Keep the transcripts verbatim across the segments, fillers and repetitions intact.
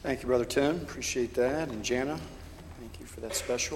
Thank you, Brother Tim. Appreciate that. And Jana, thank you for that special.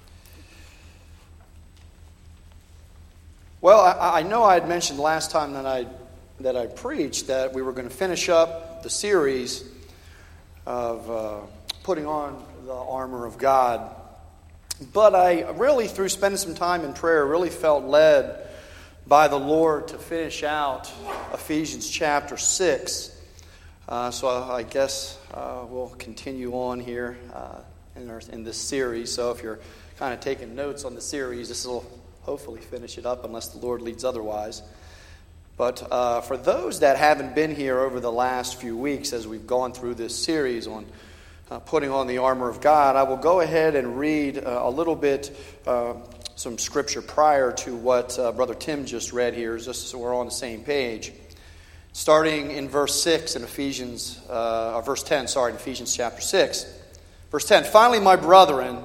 Well, I, I know I had mentioned last time that I that I preached that we were going to finish up the series of uh, putting on the armor of God. But I really, through spending some time in prayer, really felt led by the Lord to finish out Ephesians chapter six. Uh, so I, I guess uh, we'll continue on here uh, in, our, in this series. So if you're kind of taking notes on the series, this will hopefully finish it up unless the Lord leads otherwise. But uh, for those that haven't been here over the last few weeks as we've gone through this series on uh, putting on the armor of God, I will go ahead and read uh, a little bit uh, some scripture prior to what uh, Brother Tim just read here, just so we're on the same page. Starting in verse six in Ephesians, uh, or verse ten, sorry, in Ephesians chapter six. Verse ten, finally, my brethren,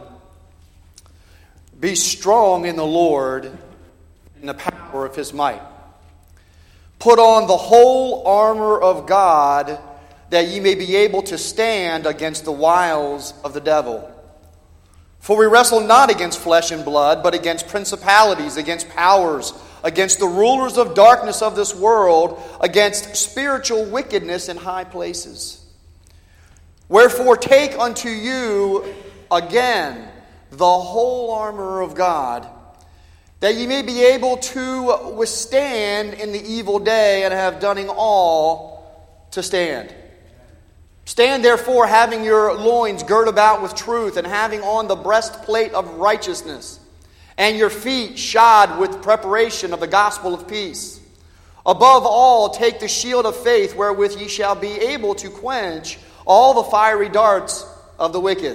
be strong in the Lord, in the power of his might. Put on the whole armor of God, that ye may be able to stand against the wiles of the devil. For we wrestle not against flesh and blood, but against principalities, against powers, against the rulers of darkness of this world, against spiritual wickedness in high places. Wherefore take unto you again the whole armor of God, that ye may be able to withstand in the evil day, and have done all to stand. Stand therefore, having your loins girt about with truth, and having on the breastplate of righteousness, and your feet shod with preparation of the gospel of peace. Above all, take the shield of faith, wherewith ye shall be able to quench all the fiery darts of the wicked.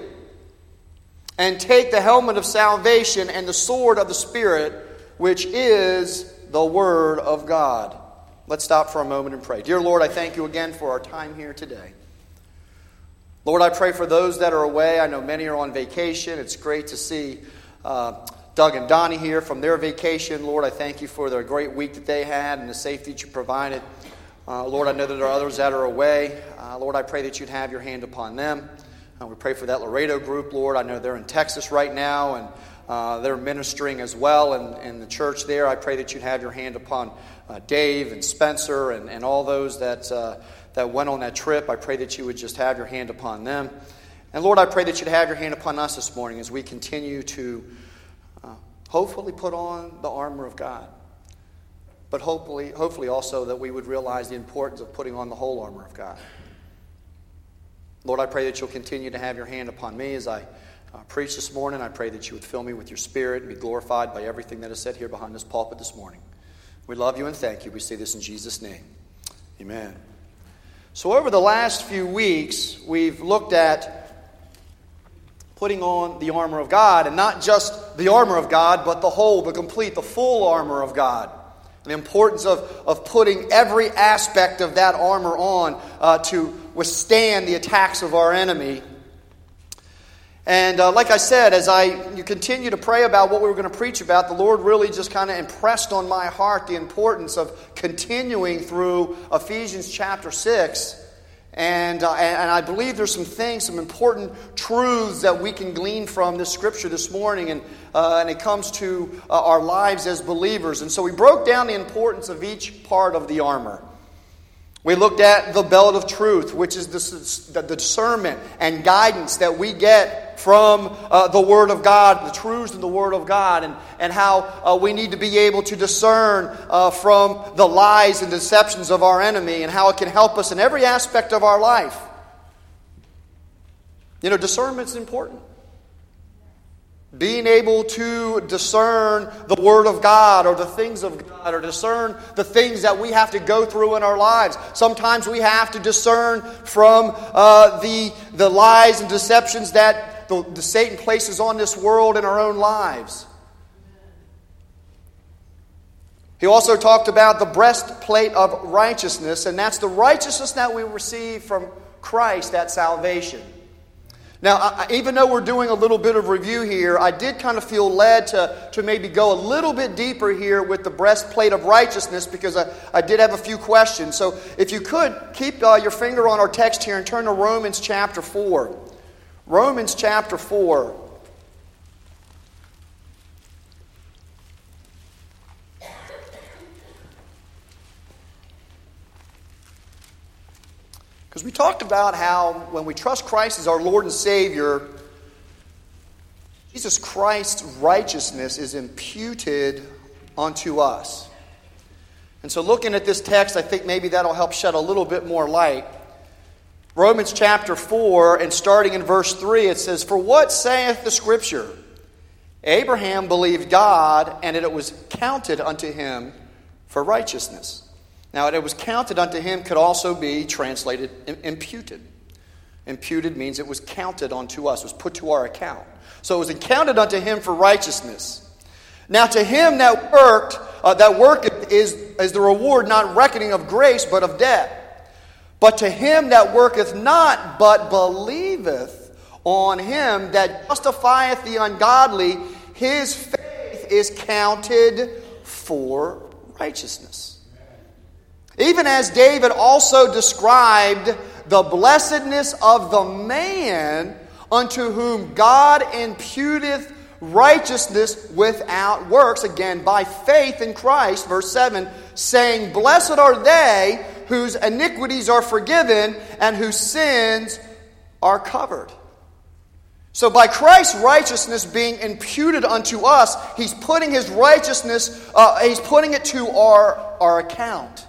And take the helmet of salvation and the sword of the Spirit, which is the Word of God. Let's stop for a moment and pray. Dear Lord, I thank you again for our time here today. Lord, I pray for those that are away. I know many are on vacation. It's great to see uh, Doug and Donnie here from their vacation. Lord, I thank you for the great week that they had and the safety that you provided. Uh, Lord, I know that there are others that are away. Uh, Lord, I pray that you'd have your hand upon them. Uh, we pray for that Laredo group, Lord. I know they're in Texas right now, and uh, they're ministering as well in, in the church there. I pray that you'd have your hand upon uh, Dave and Spencer and, and all those that uh, that went on that trip. I pray that you would just have your hand upon them. And Lord, I pray that you'd have your hand upon us this morning as we continue to uh, hopefully put on the armor of God. But hopefully, hopefully also that we would realize the importance of putting on the whole armor of God. Lord, I pray that you'll continue to have your hand upon me as I uh, preach this morning. I pray that you would fill me with your Spirit and be glorified by everything that is said here behind this pulpit this morning. We love you and thank you. We say this in Jesus' name. Amen. So over the last few weeks, we've looked at putting on the armor of God, and not just the armor of God, but the whole, the complete, the full armor of God. And the importance of, of putting every aspect of that armor on uh, to withstand the attacks of our enemy. And uh, like I said, as I you continue to pray about what we were going to preach about, the Lord really just kind of impressed on my heart the importance of continuing through Ephesians chapter six. And, uh, and I believe there's some things, some important truths that we can glean from this scripture this morning, and, uh, and it comes to uh, our lives as believers. And so we broke down the importance of each part of the armor. We looked at the belt of truth, which is the, the discernment and guidance that we get from uh, the Word of God, the truths in the Word of God, and, and how uh, we need to be able to discern uh, from the lies and deceptions of our enemy, and how it can help us in every aspect of our life. You know, discernment's important. Being able to discern the Word of God or the things of God, or discern the things that we have to go through in our lives. Sometimes we have to discern from uh, the, the lies and deceptions that the, the Satan places on this world in our own lives. He also talked about the breastplate of righteousness, and that's the righteousness that we receive from Christ at salvation. Now, I, even though we're doing a little bit of review here, I did kind of feel led to, to maybe go a little bit deeper here with the breastplate of righteousness because I, I did have a few questions. So if you could, keep uh, your finger on our text here and turn to Romans chapter four. Romans chapter four. Because we talked about how when we trust Christ as our Lord and Savior, Jesus Christ's righteousness is imputed unto us. And so looking at this text, I think maybe that'll help shed a little bit more light. Romans chapter four, and starting in verse three, it says, "For what saith the Scripture? Abraham believed God, and it was counted unto him for righteousness." Now, it was counted unto him could also be translated imputed. Imputed means it was counted unto us, was put to our account. So it was accounted unto him for righteousness. Now, to him that worked, uh, that worketh is, is the reward not reckoning of grace, but of debt. But to him that worketh not, but believeth on him that justifieth the ungodly, his faith is counted for righteousness. Even as David also described the blessedness of the man unto whom God imputeth righteousness without works, again, by faith in Christ, verse seven, saying, "Blessed are they whose iniquities are forgiven and whose sins are covered." So by Christ's righteousness being imputed unto us, He's putting His righteousness, uh, He's putting it to our, our account.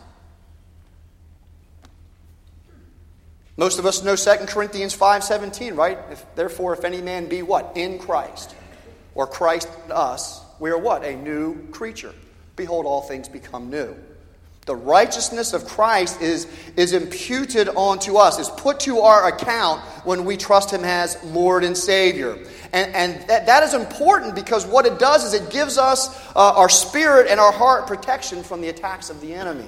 Most of us know Second Corinthians five seventeen, right? If, therefore, if any man be what? In Christ. Or Christ in us, we are what? A new creature. Behold, all things become new. The righteousness of Christ is, is imputed onto us, is put to our account when we trust Him as Lord and Savior. And, and that, that is important because what it does is it gives us uh, our spirit and our heart protection from the attacks of the enemy.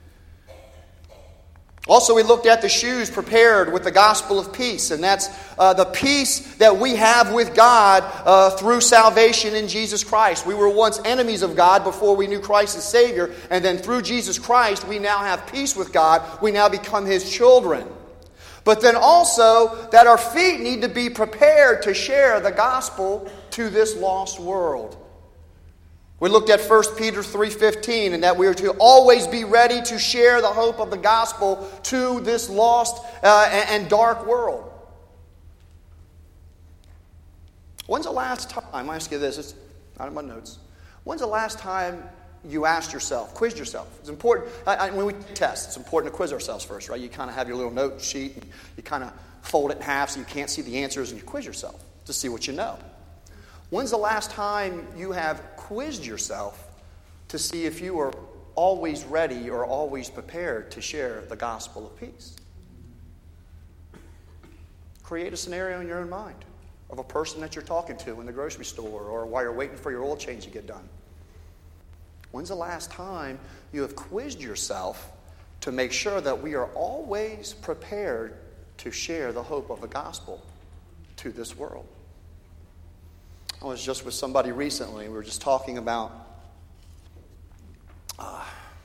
Also, we looked at the shoes prepared with the gospel of peace, and that's uh, the peace that we have with God uh, through salvation in Jesus Christ. We were once enemies of God before we knew Christ as Savior, and then through Jesus Christ, we now have peace with God. We now become His children. But then also that our feet need to be prepared to share the gospel to this lost world. We looked at First Peter three fifteen, and that we are to always be ready to share the hope of the gospel to this lost uh, and dark world. When's the last time, I ask you this, it's not in my notes. When's the last time you asked yourself, quizzed yourself? It's important, I, I, when we test, it's important to quiz ourselves first, right? You kind of have your little note sheet, and you kind of fold it in half so you can't see the answers, and you quiz yourself to see what you know. When's the last time you have quizzed yourself to see if you are always ready or always prepared to share the gospel of peace? Create a scenario in your own mind of a person that you're talking to in the grocery store or while you're waiting for your oil change to get done. When's the last time you have quizzed yourself to make sure that we are always prepared to share the hope of the gospel to this world? I was just with somebody recently. We were just talking about uh,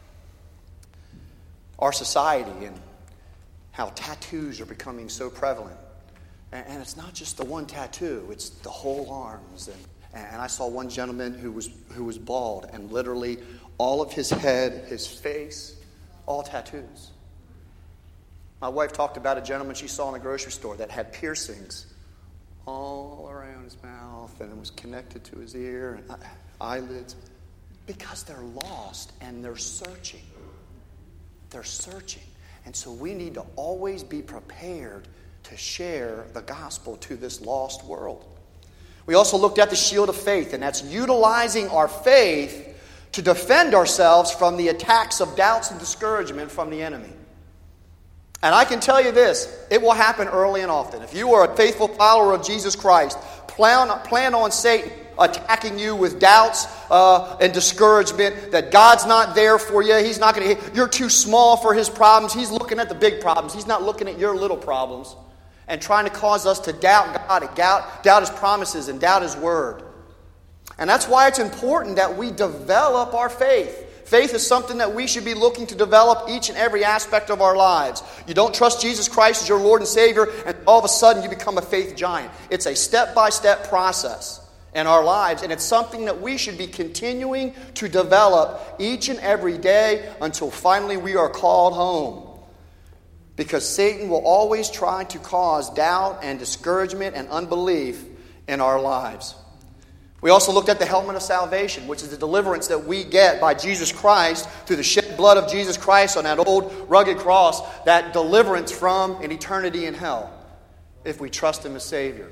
our society and how tattoos are becoming so prevalent. And, and it's not just the one tattoo, it's the whole arms. And, and I saw one gentleman who was, who was bald, and literally all of his head, his face, all tattoos. My wife talked about a gentleman she saw in the grocery store that had piercings all around his mouth, and it was connected to his ear and eyelids, because they're lost and they're searching. They're searching. And so we need to always be prepared to share the gospel to this lost world. We also looked at the shield of faith, and that's utilizing our faith to defend ourselves from the attacks of doubts and discouragement from the enemy. And I can tell you this, it will happen early and often. If you are a faithful follower of Jesus Christ, plan, plan on Satan attacking you with doubts uh, and discouragement, that God's not there for you. He's not going to. You're too small for His problems. He's looking at the big problems. He's not looking at your little problems. and trying to cause us to doubt God, and doubt, doubt His promises, and doubt His Word. And that's why it's important that we develop our faith. Faith is something that we should be looking to develop each and every aspect of our lives. You don't trust Jesus Christ as your Lord and Savior, and all of a sudden you become a faith giant. It's a step-by-step process in our lives, and it's something that we should be continuing to develop each and every day until finally we are called home. Because Satan will always try to cause doubt and discouragement and unbelief in our lives. We also looked at the helmet of salvation, which is the deliverance that we get by Jesus Christ through the shed blood of Jesus Christ on that old rugged cross, that deliverance from an eternity in hell if we trust Him as Savior.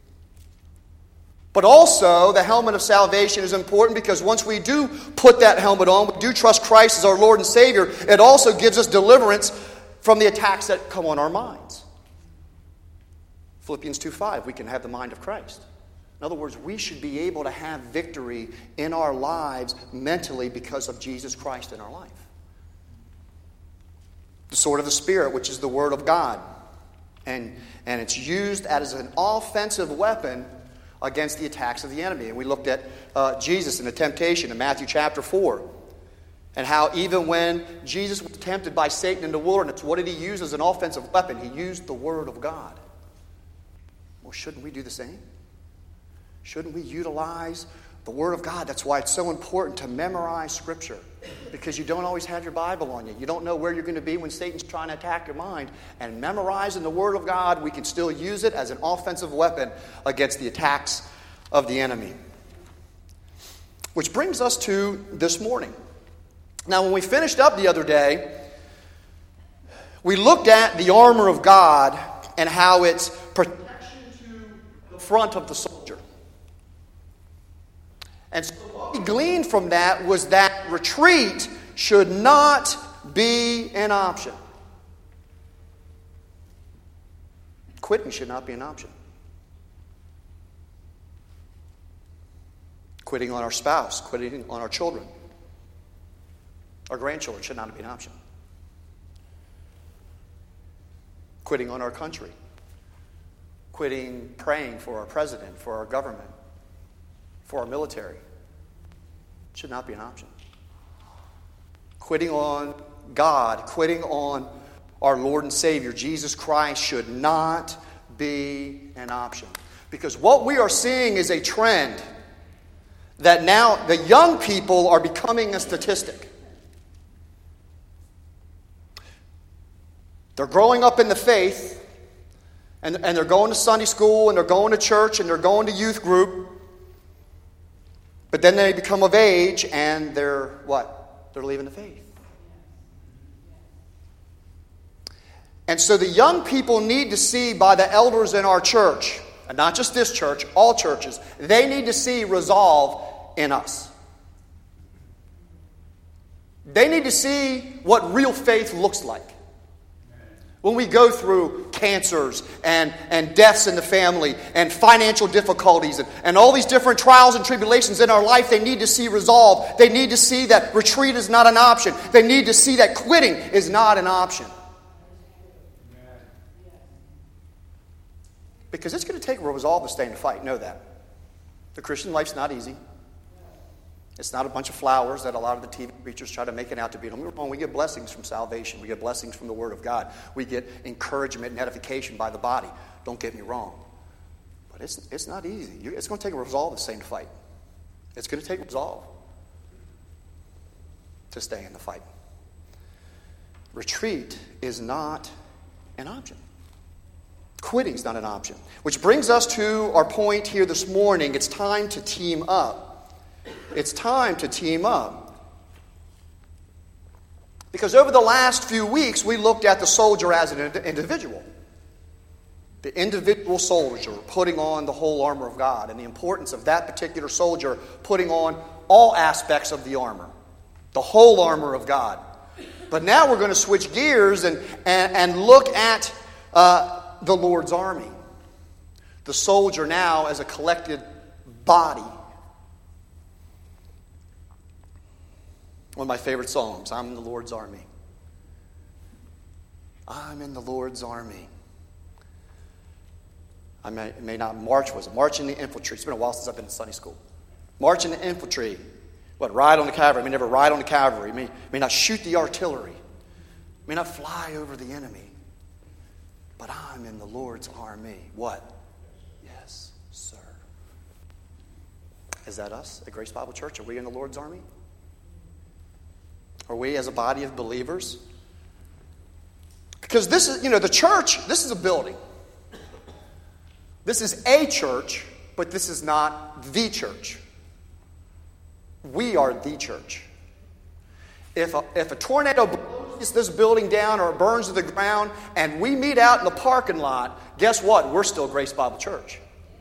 But also, the helmet of salvation is important because once we do put that helmet on, we do trust Christ as our Lord and Savior, it also gives us deliverance from the attacks that come on our minds. Philippians two five, we can have the mind of Christ. In other words, we should be able to have victory in our lives mentally because of Jesus Christ in our life. The sword of the Spirit, which is the Word of God. And, and it's used as an offensive weapon against the attacks of the enemy. And we looked at uh, Jesus in the temptation in Matthew chapter four. And how even when Jesus was tempted by Satan in the wilderness, what did He use as an offensive weapon? He used the Word of God. Well, shouldn't we do the same? Shouldn't we utilize the Word of God? That's why it's so important to memorize Scripture. Because you don't always have your Bible on you. You don't know where you're going to be when Satan's trying to attack your mind. And memorizing the Word of God, we can still use it as an offensive weapon against the attacks of the enemy. Which brings us to this morning. Now, when we finished up the other day, we looked at the armor of God and how it's protection to the front of the soldier. And so what we gleaned from that was that retreat should not be an option. Quitting should not be an option. Quitting on our spouse, quitting on our children, our grandchildren should not be an option. Quitting on our country. Quitting praying for our president, for our government, for our military should not be an option. Quitting on God, quitting on our Lord and Savior, Jesus Christ, should not be an option. Because what we are seeing is a trend that now the young people are becoming a statistic. They're growing up in the faith, and, and they're going to Sunday school, and they're going to church, and they're going to youth group. But then they become of age, and they're what? They're leaving the faith. And so the young people need to see by the elders in our church, and not just this church, all churches, they need to see resolve in us. They need to see what real faith looks like. When we go through cancers and, and deaths in the family and financial difficulties and, and all these different trials and tribulations in our life, they need to see resolve. They need to see that retreat is not an option. They need to see that quitting is not an option. Because it's going to take resolve to stay in the fight. Know that. The Christian life's not easy. It's not a bunch of flowers that a lot of the T V preachers try to make it out to be. Don't get me wrong, we get blessings from salvation. We get blessings from the Word of God. We get encouragement and edification by the body. Don't get me wrong. But it's, it's not easy. It's going to take a resolve to stay in the fight. It's going to take resolve to stay in the fight. Retreat is not an option. Quitting is not an option. Which brings us to our point here this morning. It's time to team up. It's time to team up. Because over the last few weeks, we looked at the soldier as an individual. The individual soldier putting on the whole armor of God and the importance of that particular soldier putting on all aspects of the armor. The whole armor of God. But now we're going to switch gears and, and, and look at uh, the Lord's army. The soldier now as a collected body. One of my favorite songs, I'm in the Lord's army. I'm in the Lord's army. I may, may not march, was it? March in the infantry. It's been a while since I've been in Sunday school. March in the infantry. What, ride on the cavalry? I may never ride on the cavalry. May, may not shoot the artillery. May not fly over the enemy. But I'm in the Lord's army. What? Yes, sir. Is that us at Grace Bible Church? Are we in the Lord's army? Are we as a body of believers? Because this is, you know, the church, this is a building. This is a church, but this is not the church. We are the church. If a, if a tornado blows this building down or it burns to the ground and we meet out in the parking lot, guess what? We're still Grace Bible Church.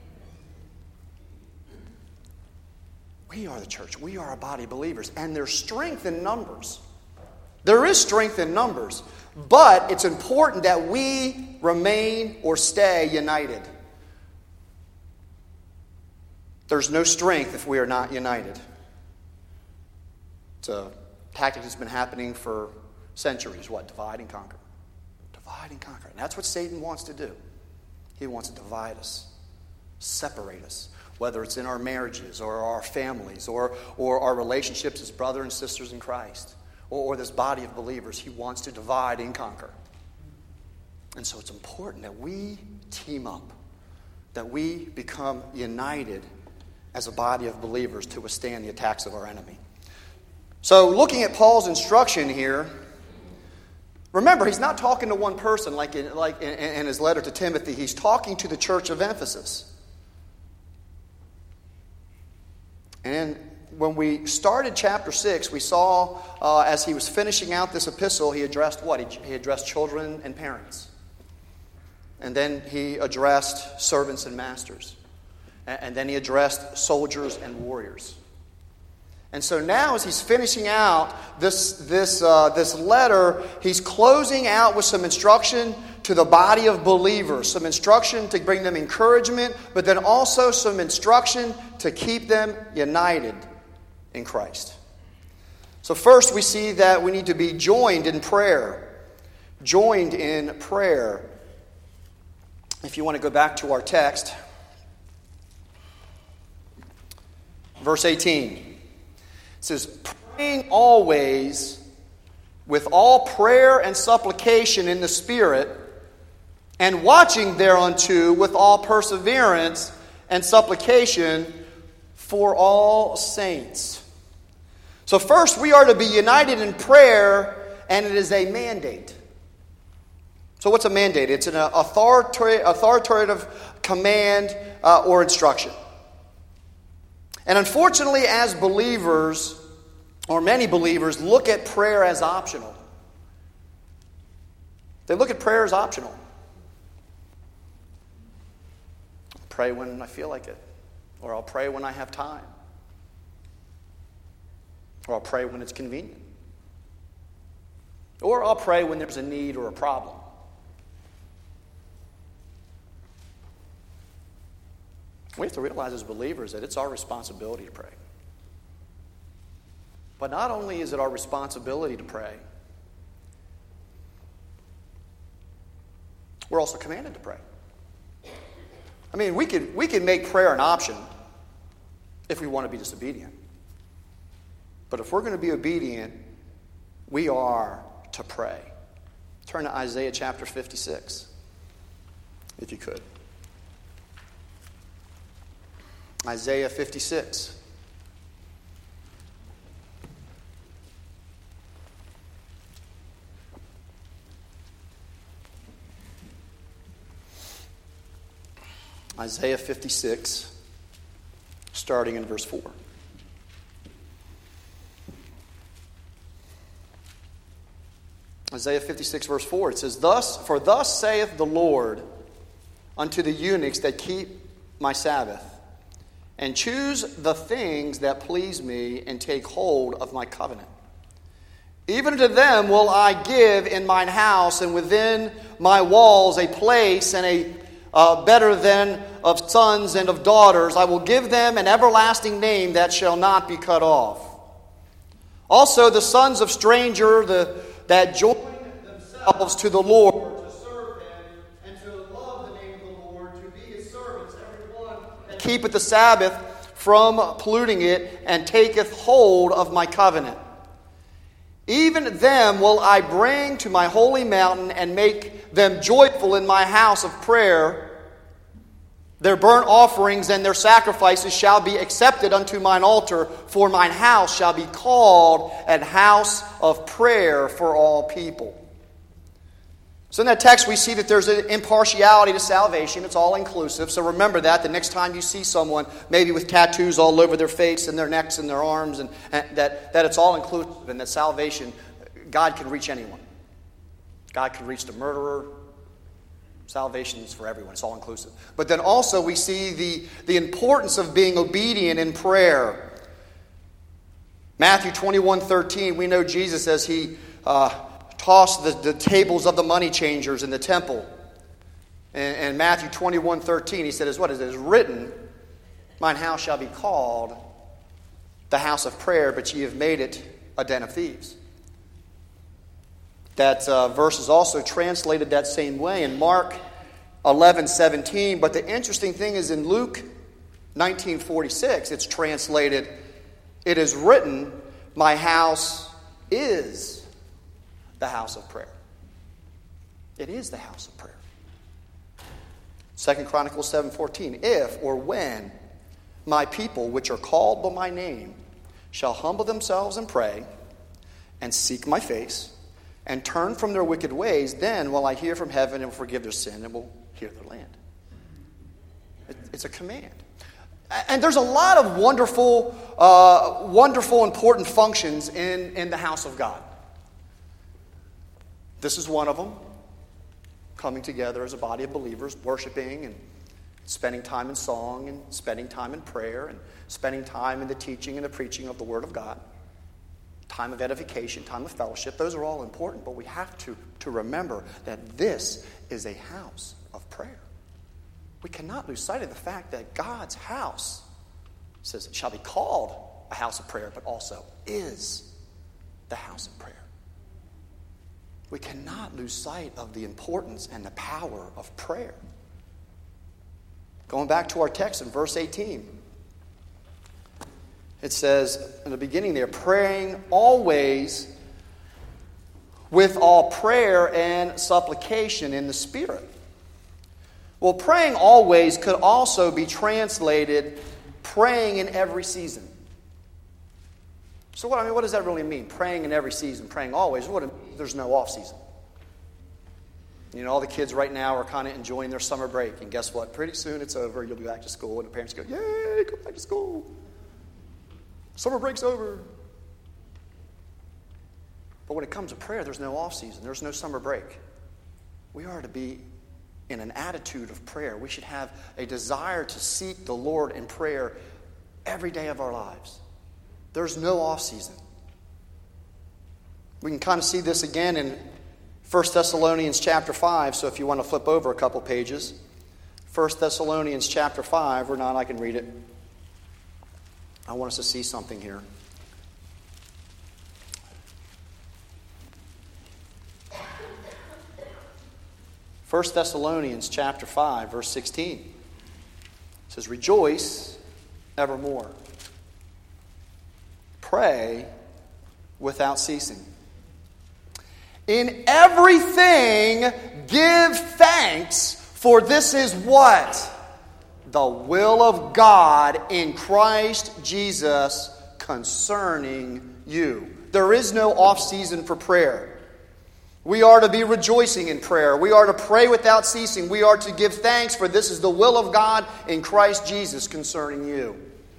We are the church. We are a body of believers. And there's strength in numbers. There is strength in numbers. But it's important that we remain or stay united. There's no strength if we are not united. It's a tactic that's been happening for centuries. What? Divide and conquer. Divide and conquer. And that's what Satan wants to do. He wants to divide us, separate us, whether it's in our marriages or our families or, or our relationships as brothers and sisters in Christ or, or this body of believers. He wants to divide and conquer. And so it's important that we team up, that we become united as a body of believers to withstand the attacks of our enemy. So looking at Paul's instruction here, remember, he's not talking to one person like in, like in, in his letter to Timothy. He's talking to the church of Ephesus. And when we started chapter six, we saw uh, as he was finishing out this epistle, he addressed what? He, he addressed children and parents. And then he addressed servants and masters. And, and then he addressed soldiers and warriors. And so now as he's finishing out this, this, uh, this letter, he's closing out with some instruction to the body of believers. Some instruction to bring them encouragement, but then also some instruction to keep them united in Christ. So first we see that we need to be joined in prayer. Joined in prayer. If you want to go back to our text, verse eighteen. It says, praying always with all prayer and supplication in the Spirit, and watching thereunto with all perseverance and supplication for all saints. So first, we are to be united in prayer, and it is a mandate. So what's a mandate? It's an authoritative, authoritative command uh, or instruction. And unfortunately, as believers, or many believers, look at prayer as optional. They look at prayer as optional. I'll pray when I feel like it. Or I'll pray when I have time. Or I'll pray when it's convenient. Or I'll pray when there's a need or a problem. We have to realize as believers that it's our responsibility to pray. But not only is it our responsibility to pray, we're also commanded to pray. I mean, we can, we can make prayer an option if we want to be disobedient. But if we're going to be obedient, we are to pray. Turn to Isaiah chapter fifty-six, if you could. Isaiah fifty-six. Isaiah fifty-six, starting in verse four. Isaiah fifty-six, verse four, it says, "Thus, for thus saith the Lord unto the eunuchs that keep my Sabbath, and choose the things that please me, and take hold of my covenant. Even to them will I give in mine house and within my walls a place and a uh, better than of sons and of daughters. I will give them an everlasting name that shall not be cut off. Also the sons of stranger the, that join themselves to the Lord, to serve him and to love the name of the Lord, to be his servants. keepeth the Sabbath from polluting it, and taketh hold of my covenant. Even them will I bring to my holy mountain, and make them joyful in my house of prayer. Their burnt offerings and their sacrifices shall be accepted unto mine altar, for mine house shall be called an house of prayer for all people. So in that text we see that there's an impartiality to salvation. It's all inclusive. So remember that the next time you see someone maybe with tattoos all over their face and their necks and their arms, and, and that, that it's all inclusive, and that salvation, God can reach anyone. God can reach the murderer. Salvation is for everyone. It's all inclusive. But then also we see the, the importance of being obedient in prayer. Matthew twenty-one thirteen, we know Jesus as he uh, tossed the, the tables of the money changers in the temple. And, and Matthew twenty-one thirteen, he said, "Is what it is written, mine house shall be called the house of prayer, but ye have made it a den of thieves." That uh, verse is also translated that same way in Mark eleven seventeen. But the interesting thing is in Luke nineteen forty-six, it's translated, "It is written, my house is the house of prayer." It is the house of prayer. Second Chronicles seven fourteen, "If or when my people which are called by my name shall humble themselves and pray and seek my face and turn from their wicked ways, then will I hear from heaven and will forgive their sin and will heal their land." It's a command. And there's a lot of wonderful, uh, wonderful, important functions in, in the house of God. This is one of them. Coming together as a body of believers, worshiping and spending time in song and spending time in prayer and spending time in the teaching and the preaching of the Word of God. Time of edification, time of fellowship, those are all important, but we have to, to remember that this is a house of prayer. We cannot lose sight of the fact that God's house, says it shall be called a house of prayer, but also is the house of prayer. We cannot lose sight of the importance and the power of prayer. Going back to our text in verse eighteen. It says in the beginning there, "Praying always with all prayer and supplication in the Spirit." Well, praying always could also be translated praying in every season. So what I mean, what does that really mean? Praying in every season, praying always. What it means, there's no off season. You know, all the kids right now are kind of enjoying their summer break, and guess what? Pretty soon it's over. You'll be back to school, and the parents go, "Yay, go back to school. Summer break's over." But when it comes to prayer, there's no off season. There's no summer break. We are to be in an attitude of prayer. We should have a desire to seek the Lord in prayer every day of our lives. There's no off season. We can kind of see this again in First Thessalonians chapter five. So if you want to flip over a couple pages. First Thessalonians chapter five, or not, I can read it. I want us to see something here. First Thessalonians chapter five, verse sixteen. It says, "Rejoice evermore. Pray without ceasing. In everything give thanks, for this is" what? "The will of God in Christ Jesus concerning you." There is no off-season for prayer. We are to be rejoicing in prayer. We are to pray without ceasing. We are to give thanks, for this is the will of God in Christ Jesus concerning you.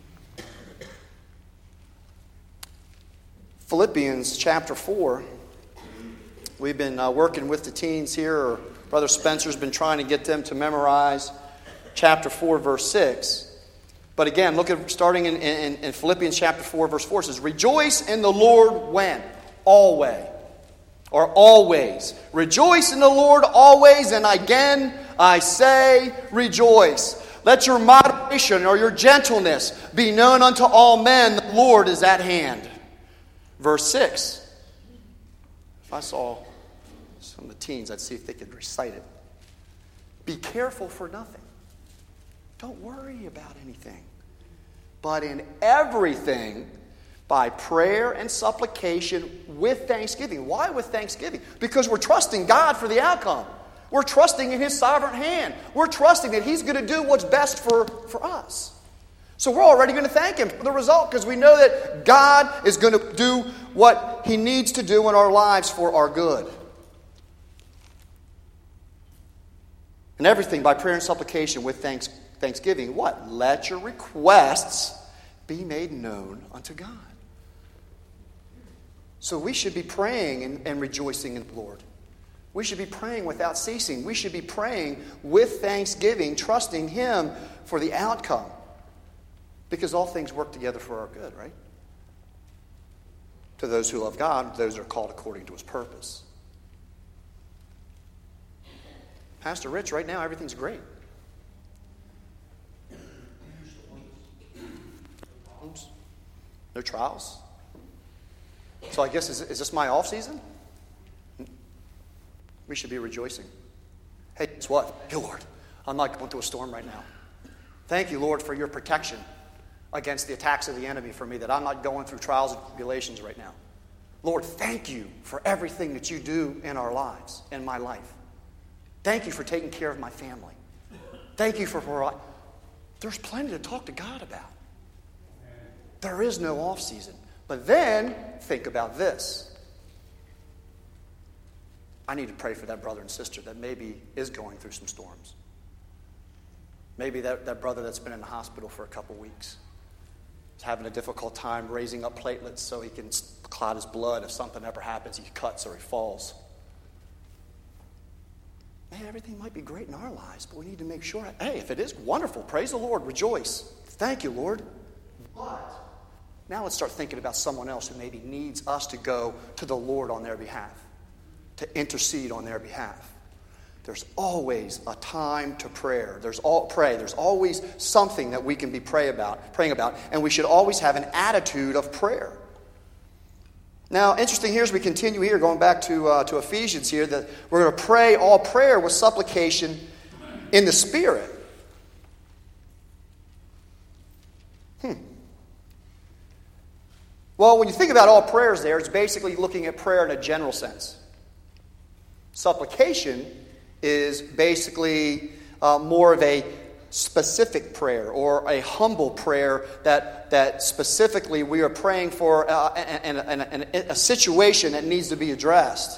Philippians chapter four. We've been uh, working with the teens here, or Brother Spencer's been trying to get them to memorize chapter four, verse six. But again, look at starting in, in, in Philippians chapter four, verse four. It says, "Rejoice in the Lord when? Always." Or always. "Rejoice in the Lord always, and again I say rejoice. Let your moderation," or your gentleness, "be known unto all men. The Lord is at hand." Verse six. If I saw some of the teens, I'd see if they could recite it. "Be careful for nothing." Don't worry about anything. But in everything, by prayer and supplication with thanksgiving. Why with thanksgiving? Because we're trusting God for the outcome. We're trusting in His sovereign hand. We're trusting that He's going to do what's best for, for us. So we're already going to thank Him for the result because we know that God is going to do what He needs to do in our lives for our good. And everything by prayer and supplication with thanks, thanksgiving. What? Let your requests be made known unto God. So we should be praying and, and rejoicing in the Lord. We should be praying without ceasing. We should be praying with thanksgiving, trusting Him for the outcome. Because all things work together for our good, right? To those who love God, those are called according to His purpose. Pastor Rich, right now everything's great. No trials. So I guess, is, is this my off season? We should be rejoicing. Hey, guess what? Hey, Lord, I'm not going through a storm right now. Thank you, Lord, for your protection against the attacks of the enemy for me, that I'm not going through trials and tribulations right now. Lord, thank you for everything that you do in our lives, in my life. Thank you for taking care of my family. Thank you for where I... There's plenty to talk to God about. There is no off season. But then, think about this. I need to pray for that brother and sister that maybe is going through some storms. Maybe that, that brother that's been in the hospital for a couple weeks is having a difficult time raising up platelets so he can clot his blood. If something ever happens, he cuts or he falls. Man, everything might be great in our lives, but we need to make sure, hey, if it is wonderful, praise the Lord, rejoice. Thank you, Lord. But now let's start thinking about someone else who maybe needs us to go to the Lord on their behalf, to intercede on their behalf. There's always a time to prayer. There's all pray. There's always something that we can be pray about, praying about, and we should always have an attitude of prayer. Now, interesting here as we continue here, going back to uh, to Ephesians here, that we're going to pray all prayer with supplication in the Spirit. Hmm. Well, when you think about all prayers there, it's basically looking at prayer in a general sense. Supplication is basically uh, more of a specific prayer or a humble prayer that, that specifically we are praying for uh, an, an, an, a situation that needs to be addressed.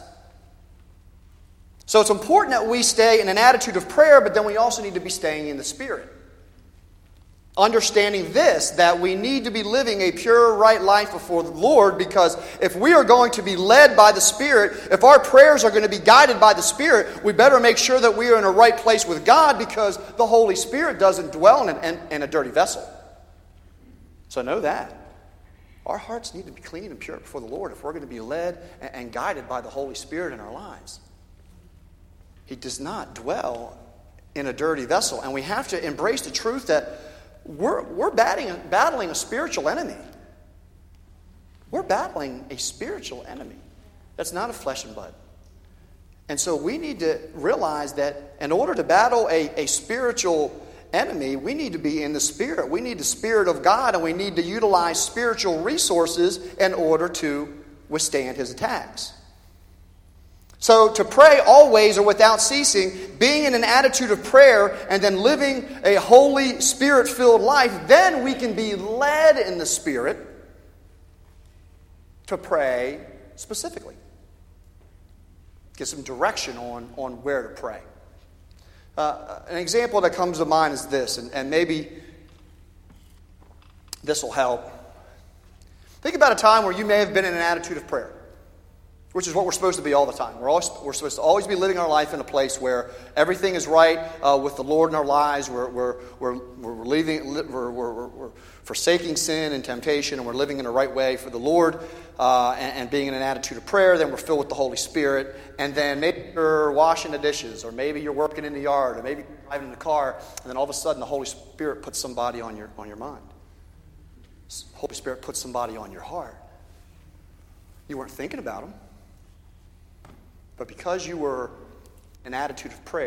So it's important that we stay in an attitude of prayer, but then we also need to be staying in the Spirit. Understanding this, that we need to be living a pure, right life before the Lord, because if we are going to be led by the Spirit, if our prayers are going to be guided by the Spirit, we better make sure that we are in a right place with God, because the Holy Spirit doesn't dwell in, in, in a dirty vessel. So know that. Our hearts need to be clean and pure before the Lord if we're going to be led and, and guided by the Holy Spirit in our lives. He does not dwell in a dirty vessel, and we have to embrace the truth that We're, we're battling, battling a spiritual enemy. We're battling a spiritual enemy. That's not a flesh and blood. And so we need to realize that in order to battle a, a spiritual enemy, we need to be in the Spirit. We need the Spirit of God, and we need to utilize spiritual resources in order to withstand his attacks. So to pray always or without ceasing, being in an attitude of prayer and then living a Holy Spirit-filled life, then we can be led in the Spirit to pray specifically. Get some direction on, on where to pray. Uh, an example that comes to mind is this, and, and maybe this will help. Think about a time where you may have been in an attitude of prayer, which is what we're supposed to be all the time. We're, always, we're supposed to always be living our life in a place where everything is right uh, with the Lord in our lives. We're, we're, we're, we're, leaving, we're, we're, we're forsaking sin and temptation, and we're living in the right way for the Lord uh, and, and being in an attitude of prayer. Then we're filled with the Holy Spirit. And then maybe you're washing the dishes, or maybe you're working in the yard, or maybe you're driving in the car, and then all of a sudden the Holy Spirit puts somebody on your, on your mind. The Holy Spirit puts somebody on your heart. You weren't thinking about them. But because you were in an attitude of prayer,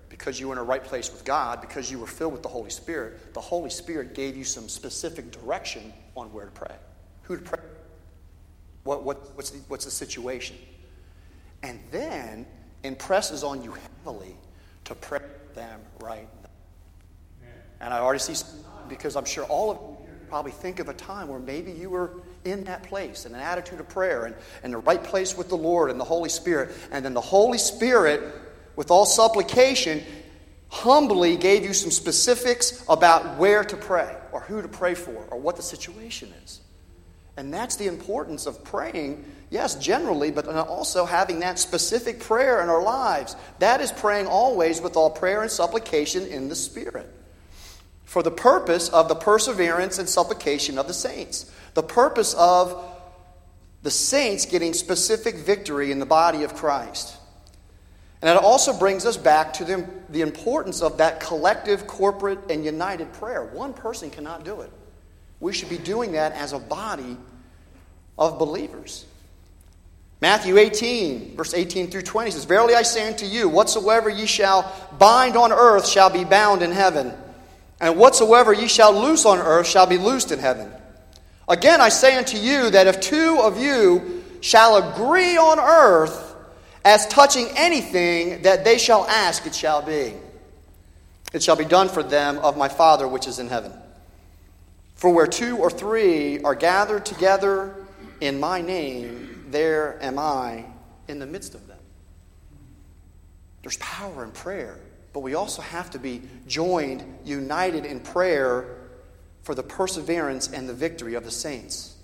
because you were in a right place with God, because you were filled with the Holy Spirit, the Holy Spirit gave you some specific direction on where to pray, who to pray, what, what, what's, the, what's the situation. And then impresses on you heavily to pray for them right now. And I already see, some, because I'm sure all of you probably think of a time where maybe you were in that place, in an attitude of prayer, and in the right place with the Lord and the Holy Spirit. And then the Holy Spirit, with all supplication, humbly gave you some specifics about where to pray, or who to pray for, or what the situation is. And that's the importance of praying, yes, generally, but also having that specific prayer in our lives. That is praying always with all prayer and supplication in the Spirit, for the purpose of the perseverance and supplication of the saints. The purpose of the saints getting specific victory in the body of Christ. And it also brings us back to the, the importance of that collective, corporate, and united prayer. One person cannot do it. We should be doing that as a body of believers. Matthew eighteen, verse eighteen through twenty says, "Verily I say unto you, whatsoever ye shall bind on earth shall be bound in heaven, and whatsoever ye shall loose on earth shall be loosed in heaven. Again I say unto you, that if two of you shall agree on earth as touching anything that they shall ask, it shall be. It shall be done for them of my Father which is in heaven. For where two or three are gathered together in my name, there am I in the midst of them." There's power in prayer, but we also have to be joined, united in prayer for the perseverance and the victory of the saints.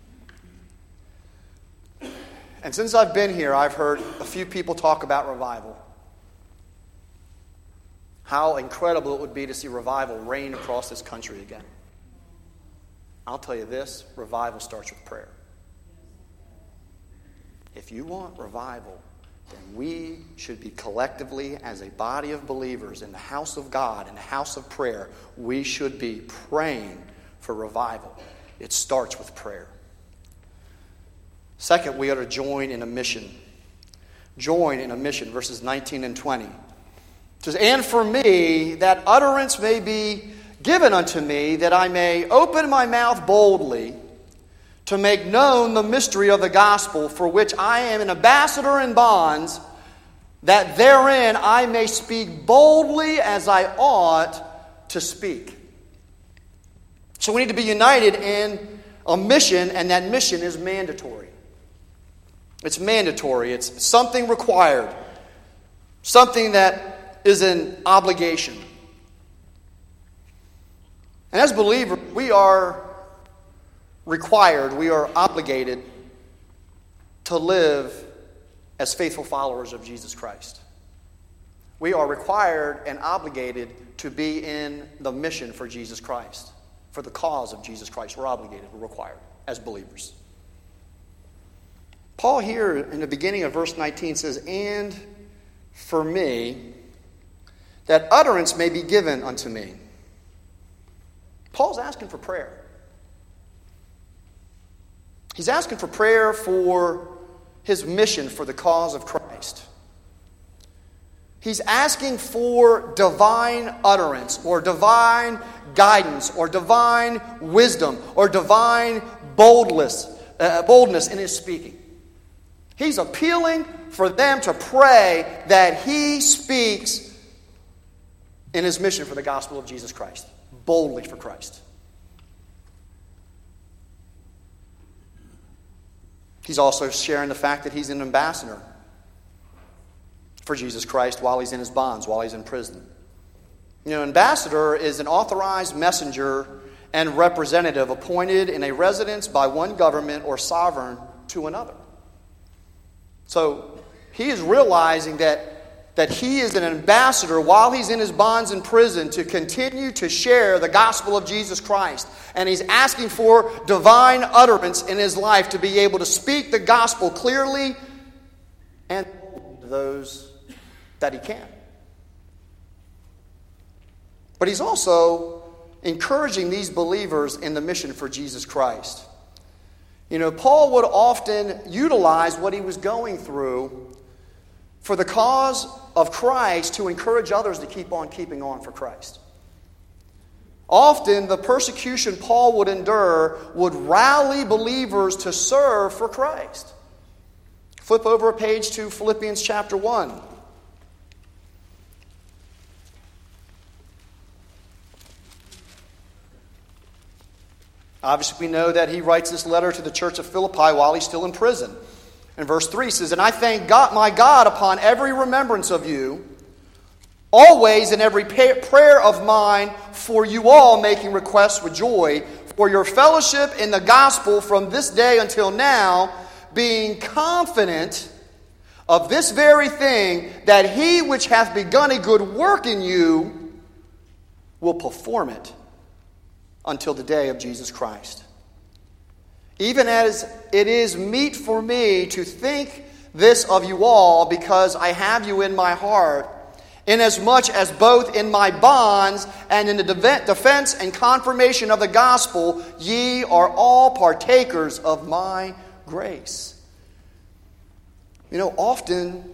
And since I've been here, I've heard a few people talk about revival. How incredible it would be to see revival reign across this country again. I'll tell you this, revival starts with prayer. If you want revival, then we should be collectively, as a body of believers in the house of God, in the house of prayer, we should be praying for revival. It starts with prayer. Second, we are to join in a mission. Join in a mission, verses nineteen and twenty. It says, "And for me, that utterance may be given unto me, that I may open my mouth boldly, to make known the mystery of the gospel, for which I am an ambassador in bonds, that therein I may speak boldly as I ought to speak." So we need to be united in a mission, and that mission is mandatory. It's mandatory. It's something required. Something that is an obligation. And as believers, we are required, we are obligated to live as faithful followers of Jesus Christ. We are required and obligated to be in the mission for Jesus Christ, for the cause of Jesus Christ. We're obligated, we're required as believers. Paul here in the beginning of verse nineteen says, "And for me, that utterance may be given unto me." Paul's asking for prayer. He's asking for prayer for his mission for the cause of Christ. He's asking for divine utterance, or divine guidance, or divine wisdom, or divine boldness, uh, boldness in his speaking. He's appealing for them to pray that he speaks in his mission for the gospel of Jesus Christ, boldly for Christ. He's also sharing the fact that he's an ambassador for Jesus Christ while he's in his bonds, while he's in prison. You know, ambassador is an authorized messenger and representative appointed in a residence by one government or sovereign to another. So he is realizing that, that he is an ambassador while he's in his bonds in prison to continue to share the gospel of Jesus Christ. And he's asking for divine utterance in his life to be able to speak the gospel clearly and to those that he can. But he's also encouraging these believers in the mission for Jesus Christ. You know, Paul would often utilize what he was going through for the cause of Christ to encourage others to keep on keeping on for Christ. Often, the persecution Paul would endure would rally believers to serve for Christ. Flip over a page to Philippians chapter one. Obviously, we know that he writes this letter to the church of Philippi while he's still in prison. And verse three says, "And I thank God, my God upon every remembrance of you, always in every prayer of mine for you all, making requests with joy, for your fellowship in the gospel from this day until now, being confident of this very thing, that he which hath begun a good work in you will perform it until the day of Jesus Christ. Even as it is meet for me to think this of you all, because I have you in my heart, inasmuch as both in my bonds and in the defense and confirmation of the gospel, ye are all partakers of my grace." You know, often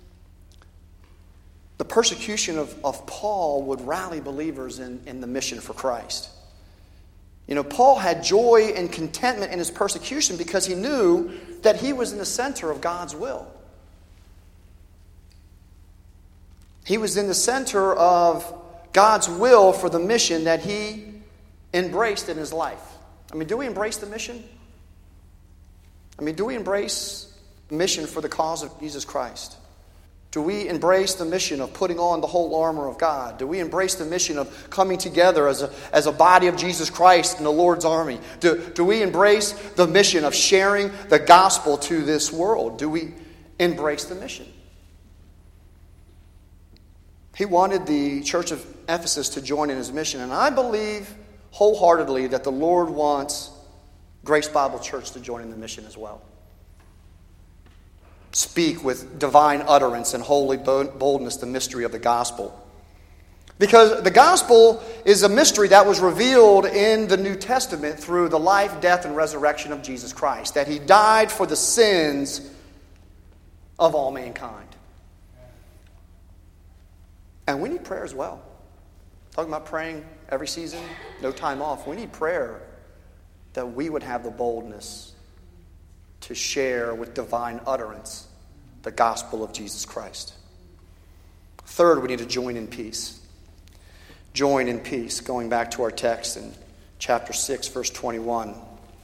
the persecution of, of Paul would rally believers in, in the mission for Christ. You know, Paul had joy and contentment in his persecution because he knew that he was in the center of God's will. He was in the center of God's will for the mission that he embraced in his life. I mean, do we embrace the mission? I mean, do we embrace the mission for the cause of Jesus Christ? Do we embrace the mission of putting on the whole armor of God? Do we embrace the mission of coming together as a, as a body of Jesus Christ in the Lord's army? Do, do we embrace the mission of sharing the gospel to this world? Do we embrace the mission? He wanted the church of Ephesus to join in his mission, and I believe wholeheartedly that the Lord wants Grace Bible Church to join in the mission as well. Speak with divine utterance and holy boldness the mystery of the gospel. Because the gospel is a mystery that was revealed in the New Testament through the life, death, and resurrection of Jesus Christ. That he died for the sins of all mankind. And we need prayer as well. Talking about praying every season, no time off. We need prayer that we would have the boldness to share with divine utterance the gospel of Jesus Christ. Third, we need to join in peace. Join in peace. Going back to our text in chapter six, verse twenty-one.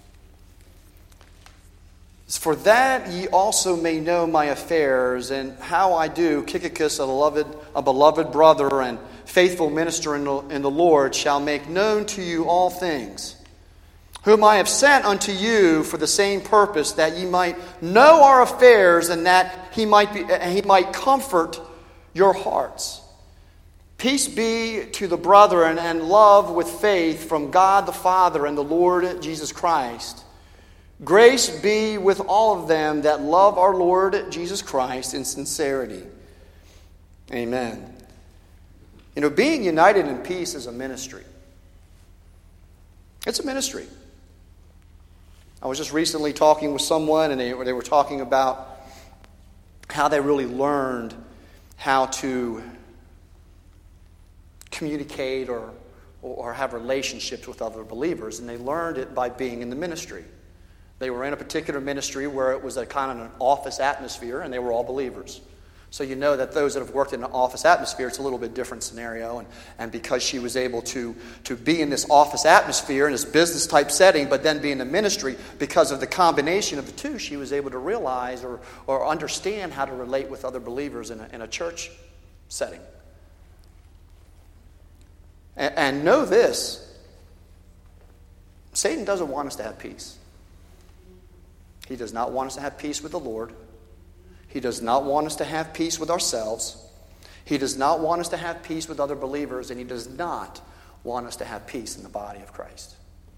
"For that ye also may know my affairs, and how I do, Tychicus, a beloved, a beloved brother and faithful minister in the, in the Lord, shall make known to you all things, whom I have sent unto you for the same purpose, that ye might know our affairs, and that he might be, he might comfort your hearts. Peace be to the brethren, and love with faith from God the Father and the Lord Jesus Christ. Grace be with all of them that love our Lord Jesus Christ in sincerity." Amen. You know, being united in peace is a ministry. It's a ministry. I was just recently talking with someone, and they, they were talking about how they really learned how to communicate or, or have relationships with other believers, and they learned it by being in the ministry. They were in a particular ministry where it was a kind of an office atmosphere, and they were all believers. So you know that those that have worked in an office atmosphere, it's a little bit different scenario. And, and because she was able to, to be in this office atmosphere, in this business type setting, but then be in the ministry, because of the combination of the two, she was able to realize or, or understand how to relate with other believers in a, in a church setting. And, and know this, Satan doesn't want us to have peace. He does not want us to have peace with the Lord. He does not want us to have peace with ourselves. He does not want us to have peace with other believers, and he does not want us to have peace in the body of Christ.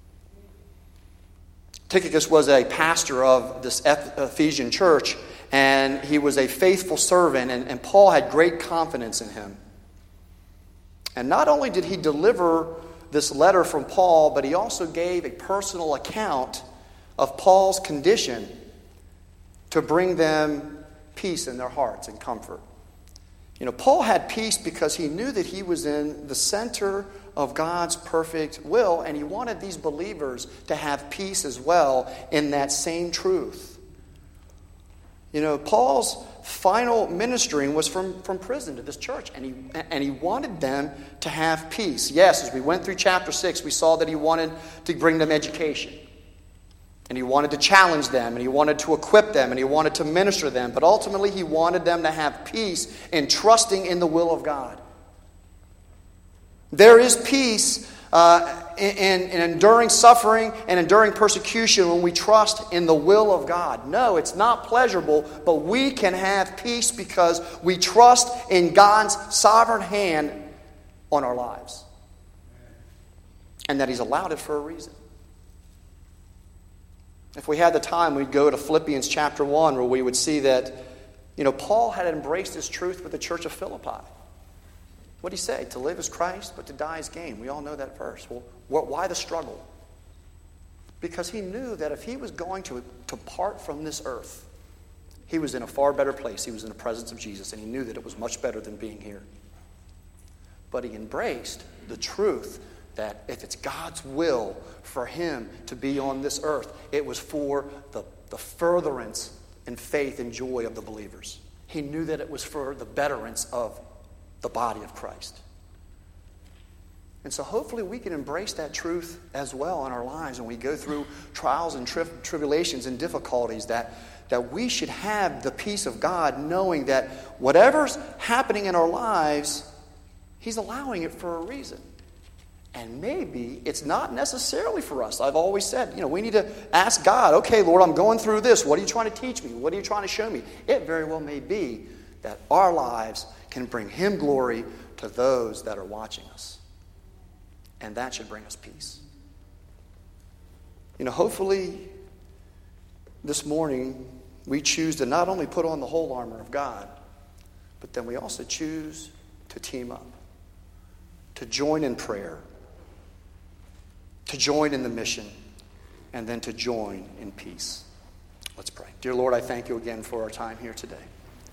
Tychicus was a pastor of this Ephesian church, and he was a faithful servant, and, and Paul had great confidence in him. And not only did he deliver this letter from Paul, but he also gave a personal account of Paul's condition to bring them peace in their hearts and comfort. You know, Paul had peace because he knew that he was in the center of God's perfect will, and he wanted these believers to have peace as well in that same truth. You know, Paul's final ministering was from, from prison to this church, and he and he wanted them to have peace. Yes, as we went through chapter six, we saw that he wanted to bring them education. And he wanted to challenge them, and he wanted to equip them, and he wanted to minister them. But ultimately, he wanted them to have peace in trusting in the will of God. There is peace uh, in, in enduring suffering and enduring persecution when we trust in the will of God. No, it's not pleasurable, but we can have peace because we trust in God's sovereign hand on our lives. And that he's allowed it for a reason. If we had the time, we'd go to Philippians chapter one, where we would see that, you know, Paul had embraced this truth with the church of Philippi. What did he say? To live is Christ, but to die is gain. We all know that verse. Well, why the struggle? Because he knew that if he was going to, to part from this earth, he was in a far better place. He was in the presence of Jesus, and he knew that it was much better than being here. But he embraced the truth that if it's God's will for him to be on this earth, it was for the, the furtherance and faith and joy of the believers. He knew that it was for the betterance of the body of Christ. And so hopefully we can embrace that truth as well in our lives when we go through trials and tri- tribulations and difficulties, that, that we should have the peace of God, knowing that whatever's happening in our lives, he's allowing it for a reason. And maybe it's not necessarily for us. I've always said, you know, we need to ask God, okay, Lord, I'm going through this. What are you trying to teach me? What are you trying to show me? It very well may be that our lives can bring him glory to those that are watching us. And that should bring us peace. You know, hopefully this morning we choose to not only put on the whole armor of God, but then we also choose to team up, to join in prayer, to join in the mission, and then to join in peace. Let's pray. Dear Lord, I thank you again for our time here today.